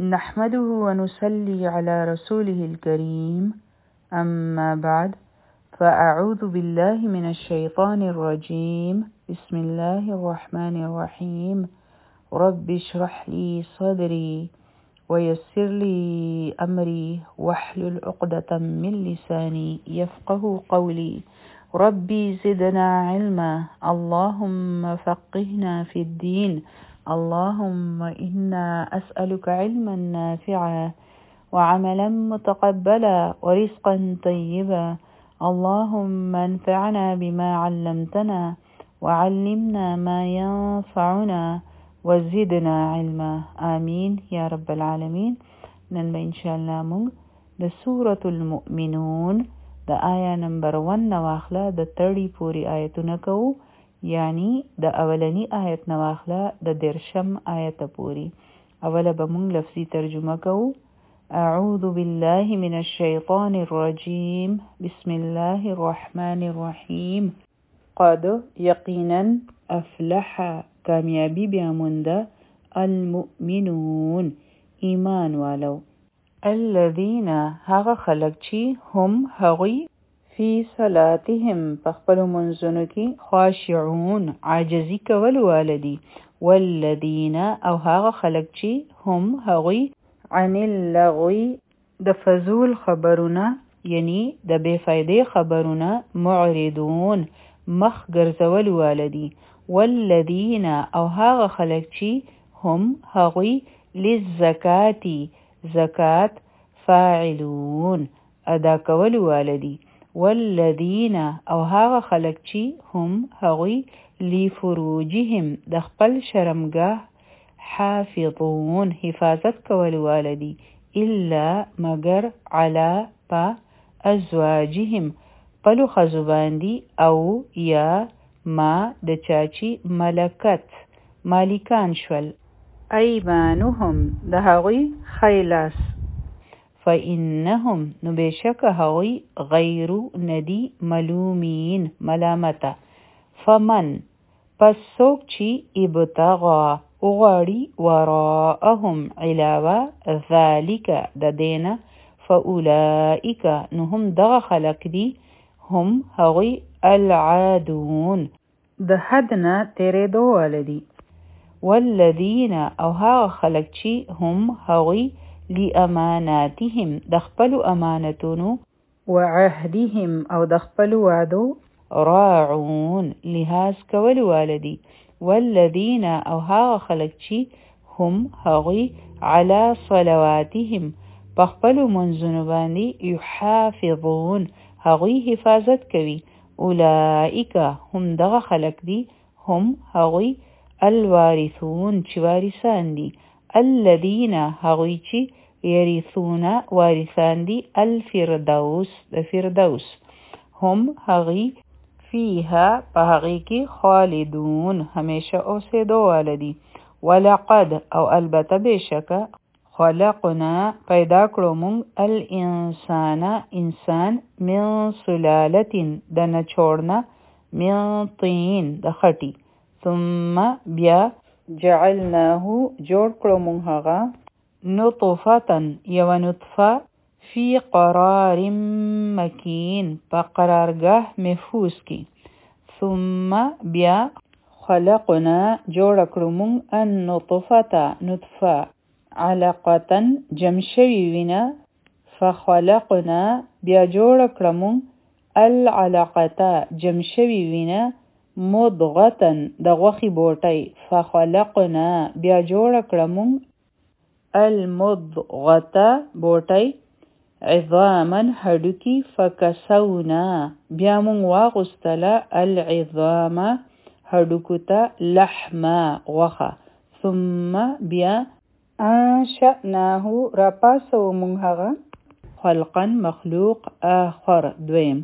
نحمده ونصلي على رسوله الكريم أما بعد فأعوذ بالله من الشيطان الرجيم بسم الله الرحمن الرحيم رب اشرح لي صدري ويسر لي أمري واحلل عقدة من لساني يفقه قولي ربي زدنا علما اللهم فقهنا في الدين اللهم إنا أسألك علما نافعا وعملا متقبلا ورزقا طيبا اللهم انفعنا بما علمتنا وعلمنا ما ينفعنا وزدنا علما آمين يا رب العالمين. نن به انشاءالله مونږ د سورة المؤمنون د آیا نمبر 1 نواخله د 30 پوری آیتونه کوو، یعنی د اولنی آیت نواخله د 10 آیت پوری. اوله به مونږ لفظي ترجمه کوو. اعوذ بالله من الشیطان الرجیم بسم الله الرحمن الرحیم. قد یقینا افلح کامیابی بیامونده المؤمنون ایمان والو، الذین هغه خلق چی هم هغوی فی صلاتهم پخپل منځونو کې خاشعون عاجزی کول والدی، والذین او هغه خلق چی هم هغوی عن اللغوی د فضول خبرونه یعنی د بے فایده خبرونه معرضون مخ ګرځول والدی، والذین او هغه خلق چی هم هغوی للزکاتی زکات فاعلون ادا کول والدی، والذین او هغه خلق چی هم هغوی لفروجهم د خپل شرمګاه حافظون حفاظت کول والدی، الا مگر علا پا ازواجهم پلو خزباندی او یا ما د چاچی ملکت مالکان شول ایمانهم د هغوی خیلاس، فإنهم نو بشک هغوی غیر ندی ملومین ملامته، فمن پس سوک چی ابتغا اغاڑی وراءهم علاوه ذالک د دینا فاولائک نو هم دغه خلق دی هم هغوی العادون د حدنا تیره دو والدی، والذین او هغه خلق چی هم هغوی لاماناتهم د خپل امانتونو وعهدهم او د خپل وعدو راعون لحاظ کول والدی، والذین او هغه خلق چی هم هغوی علی صلواتهم پخپل منځونو باندې یحافظون هغوی حفاظت کوي، اولئک هم دغه خلق دی هم هغوی الوارثون چی وارثان دی، الذین هغوی چی یریثون وارثان دی الفردوس د فردوس، هم هغوی فیها په هغې کې خالدون همیشه اوسېدو والدي، ولقد او البته بشکه خلقنا پیدا کړو مونږ الانسان انسان من سلالت د نچوړنه من طین د خټي، ثم بیا جعلناه جوړ کړو مونږ هغه نطفه یو نطفه فی قرار مکین په قرارگاه محفوظ کی، ثم بیا خلقنا جوړ کړو مونږ النطفه نطفه علقه جمشوی وینا، فخلقنا بیا جوړ کړو مونږ العلقه جمشوی وینا مضغه د غوخي بوټی، فخلقنا بیا جوړ کړو مونږ المضغه بوټی عظاما هډوکی، فکسونا بیا مونږ واغستله العظام هډوکو ته لحما غوښه، ثم بیا انشأناه راپاسو مونږ هغه خلقا مخلوق آخر دویم،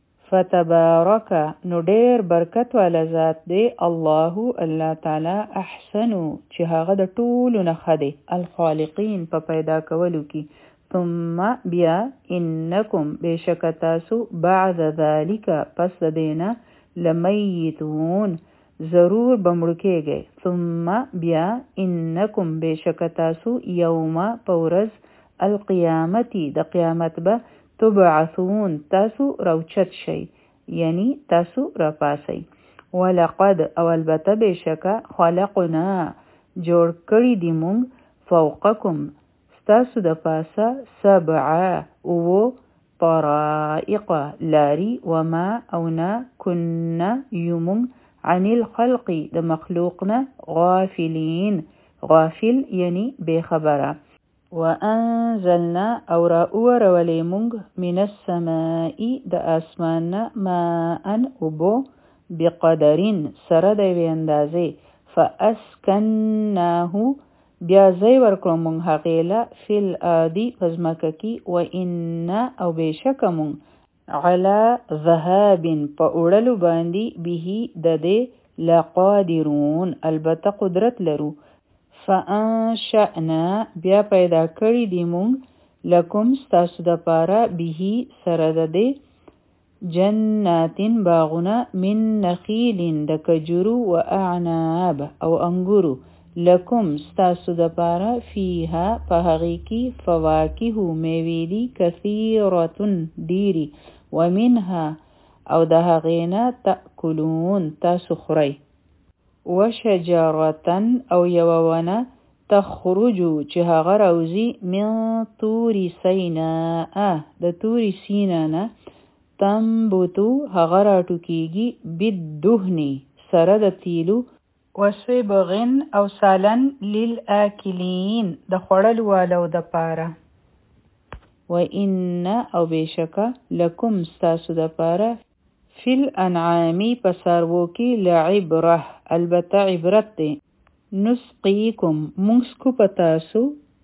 فتبارک نو ډیر برکت والا ذات دی الله تعالی احسنو چې هغه د ټولو نه ښه دی الخالقین په پیدا کولو کې، ثم بیا انکم بشک تاسو بعد ذالک پس دینا لمیتون ضرور بمړکیږئ ثم بیا انکم بشک تاسو یوم پورز القیامتی د قیامت به تبعثون تاسو روچت شئ یعنی تاسو راپاسئ ولقد او البته بشک خلقنا جوړ کړی دی مونږ فوقکم ستاسو د پاسه سبعه او طرائق لاری وما اونا کنا یومون عن الخلق د مخلوقنا غافلین غافل یعنی بخبره وانزلنا او راورولی مونږ من السماء د اسمان ماء اوبو بقدرین سره د وی اندازې فاسکناه بیا ځای ورکړو مونږ هغې له فی الارض په ځمکه کې و انا او بېشکه مونږ علی ذهاب په وړلو باندې به د دې لقادرون البته قدرت لرو فانشأنا بیا پیدا کړي دي مونږ لکم ستاسو دپاره به سره د دې جنات باغونه من نخیل د کجورو و اعناب او انګورو لکم ستاسو دپاره فیها په هغې کې فواکه میوې دي کثیرة ډیرې ومنها او د هغې نه تأکلون تاسو خورئ وشجرة او یوه ونه تخرجو چې هغه راوځي من طور سیناء د طور سینا نه تنبتو هغه راټوکیږي بالدهن سره د تیلو وصبغن او سالن للآکلین د خوړلو والو دپاره وإن او بشکه لکم ستاسو دپاره فی الانعام په څاروو کې لعبره البته عبرت دی نسقیکم مونږ څکو په تاسو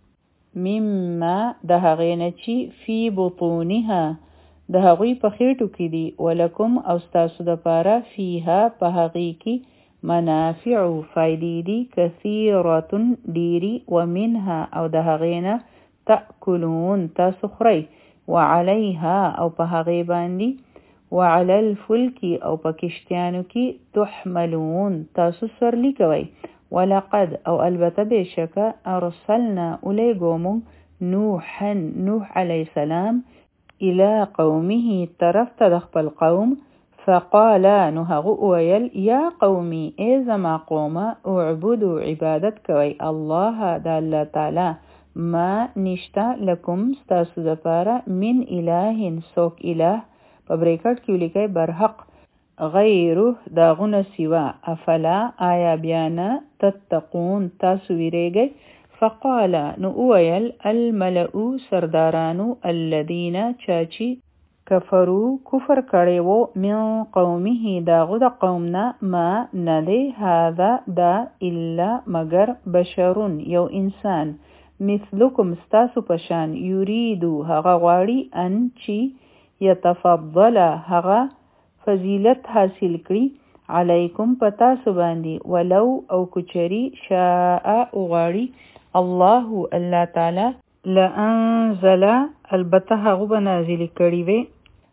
مما د هغې نه چې فی بطونها د هغوی په خېټو کې دي ولکم او ستاسو دپاره فیها په هغې کې منافع فائدې دي کثیرة ډیری ومنها او د هغې نه تأکلون تاسو خورئ وعلیها او په هغې باندې وعلى الفلک او په کشتیانو کې تحملون تاسو سورلي کوئ ولقد او البته بشکه ارسلنا الیږو مونږ نوح علیه السلام الى قومه طرف ته د خپل قوم فقال نو هغه ویل یا قومي ای زما قومه اعبدوا عبادت کوئ الله د الله تعالی ما نشته لکم ستاسو دپاره من اله څوک اله په بریکټ کې ولیکئ برحق غیره داغونه سوا افلا آیا بیا نه تتقون تاسو ویریږئ فقال نو ویل الملأ سردارانو الذین چاچی کفرو کفر کړی وو من قومه داغو د قومنا ما ندی هذا دا الا مگر بشرون یو انسان مثلکم ستاسو پشان یریدو هغه غواړي ان چې یتفضل هغه فضیلت حاصل کړي علیکم پتاسو باندې ولو او کچری شاء غواړي الله تعالی لانزل البته هغه به نازل کړي وي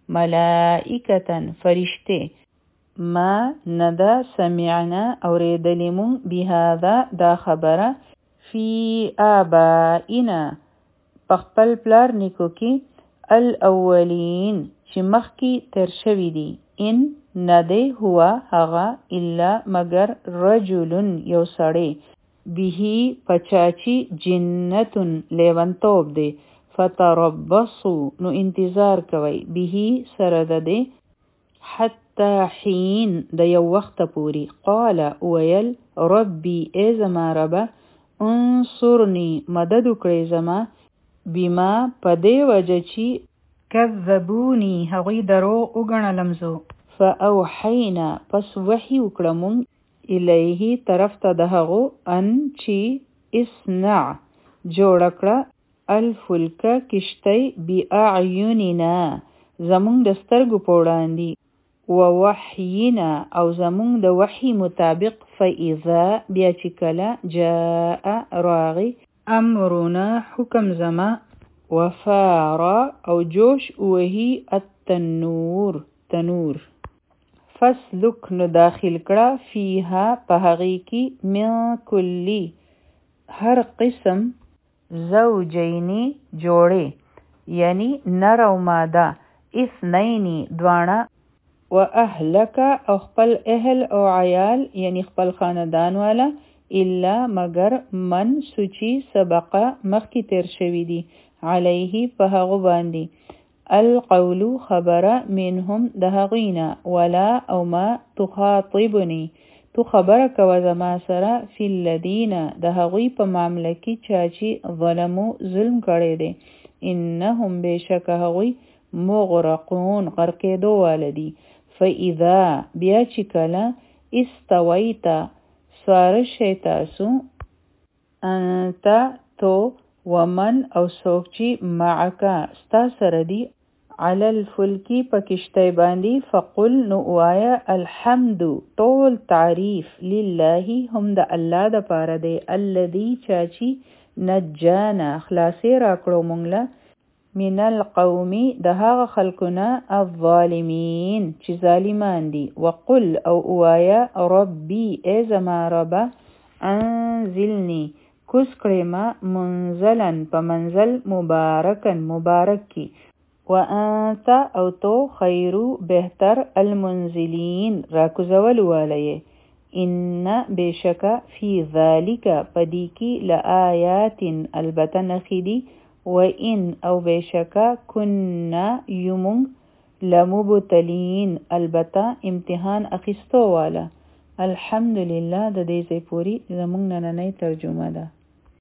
ملائکتن فرشته ما ندا سمعنا اوریدلی مون بهذا دا خبره فی آبائنا پخپل پلار نیکو کې الاولین چې مخکې تر شوي دي ان نده هو هغه الا مگر رجلن یو سړی به پچاچی جنتن لیونتوب دی فتربصوا نو انتظار کوي به سره د دې حتی حین د یو وخت پوری قال ویل ربی ای زما ربه انصرنی مدد وکړئ زما بما په دې وجه چې کذبونی هغوی دروغ وګڼلم زه فاوحینا پس وحی وکړه مونږ الیه طرف ته د هغو ان چې اصنع جوړه کړه الفلک کشتی باعیننا زمونږ د سترګو په وړاندې ووحینا او زمونږ د وحی مطابق فاذا بیا چې کله جاء راغی امرنا حکم زما وفار او جوش وهی التنور تنور فسلک نو داخل کړه فیها په هغې کې من کلی هر قسم زوجینی جوړې یعنی نر او ماده اثنینی دواړه و اهلک او خپل اهل او عیال یعنی خپل خاندان والا الا مگر من سوچی سبقه مخکې تیر شوی دی علیه په هغو باندې القول خبره منهم د هغوینا ولا او ما تخاطبنی تو خبره کوه زما سره فی الذین د هغوی په معامله کې چاچی ظلمو ظلم کړی دی انهم بشک هغوی مغرقون غرقېدو والدي فاذا بیا چې کله استویت سواره شئ تاسو انت تو ومن او څوک چې معک ستا سره دی علی الفلکی په کشتۍ باندې فقل نو وایا الحمد ټول تعریف لله هم د الله د پاره دی الذي چاچی نجانا خلاصې راکړو مونږ له من القوم د هغه خلکونه الظالمین چې ظالمان دي وقل او وایا ربي ای زما ربه انزلنی کوز کړی ما منزلن په منزل مبارکن مبارک کی وانت او تو خیرو بهتر المنزلین راکوزول والی ان بشکا فی ذالک پدی کی لآیات البته نخیدی و ان او بشکا کننا یمون لمبتلین البته امتحان اخیستو والا الحمدلله د دې ځای پوری زمونږ نننۍ ترجمه ده